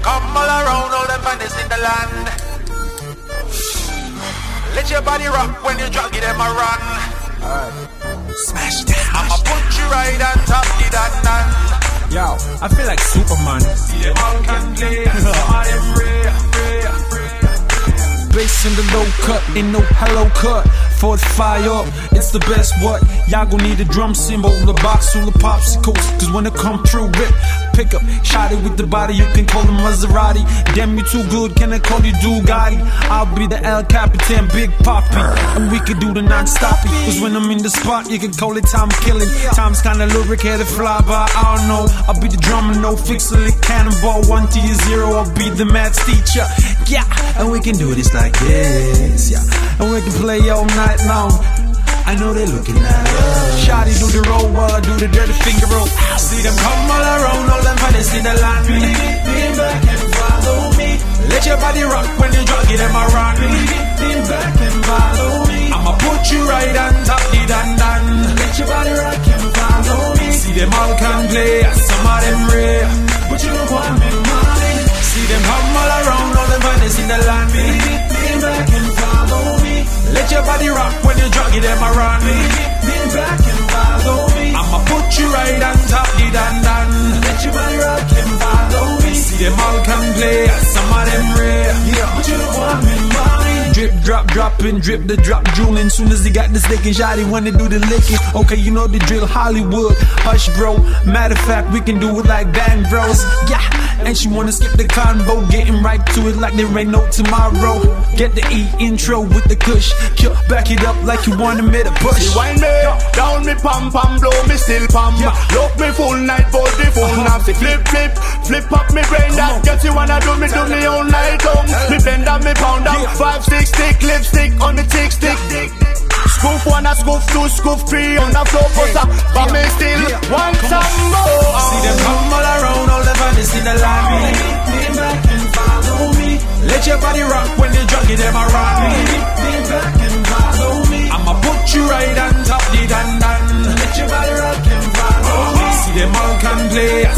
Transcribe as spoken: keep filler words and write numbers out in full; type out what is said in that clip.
come all around, all the finest in the land. Let your body rock when you drop, give them a run. Alright. Smash down. I'ma put you right on top, the dan dan. Yo, I feel like Superman. See them all can play, some of them rare, rare, rare. Bass in the low cut, ain't no hello cut. For the fire up, it's the best what? Y'all gon' need a drum cymbal, the box full of popsicles. Cause when it come through, rip, pick up, shot it with the body, you can call it Maserati. Damn, you too good, can I call you Dugatti? I'll be the El Capitan, Big Poppy, and we can do the non-stoppy. Cause when I'm in the spot, you can call it time killing. Time's kinda lubricated, fly by, I don't know. I'll be the drummer, no fixing it, cannonball, one to your zero, I'll be the maths teacher. Yeah, and we can do this like this, yeah. And we can play all night long. I know they're looking at us. Shawty do the roll while I do the dirty finger roll. See them come all around, all them finest in the land. Lean back and follow me. Let your body rock when you drop, give them a run. Lean back and follow me. I'ma put you right on top, the dan dan. Let your body rock and follow me. See them all can play, some of them rare, but you don't want me money. See them come all around, all them finest in the land. Lean back and follow me. Let your body rock when you drop, give them a run. Lean back and follow me. I'ma put you right on top, the dan dan. Let your body rock and follow me. See them all can play, some of them rare, yeah, but you don't want me money. Drip, drop, dropping, drip the drop, drooling. Soon as he got the sticking, shawty wanna do the licking. Okay, you know the drill, Hollywood, hush bro. Matter of fact, we can do it like Bang Bros. Yeah, and she wanna skip the convo, getting right to it like there ain't no tomorrow. Get the E intro with the kush, kill, back it up like you wanna me to push. She wind me, down me pam pam, blow me still pam. Yeah. Look me full night, body full uh-huh. Now she flip flip, flip up me brain that. Get you wanna do me, do me all night long. Me bend up, me pound up, yeah. Five six stick, lipstick on the tick stick. Scoop one, a scoop two, scoop three on the floor, but yeah. But me still yeah. Want some more. See them come all around, all the finest in the land. Lean back and follow me. Let your body rock when you drop, give them a run. Lean back and follow me. I'ma put you right on top, the dan dan. Let your body rock and follow me. See them all can play,